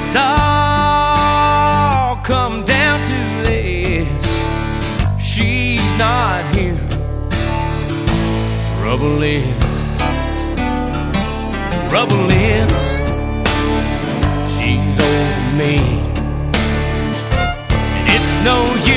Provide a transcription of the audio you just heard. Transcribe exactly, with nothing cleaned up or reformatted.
It's all come down to this. She's not here. Trouble is, trouble is, she's over me. And it's no use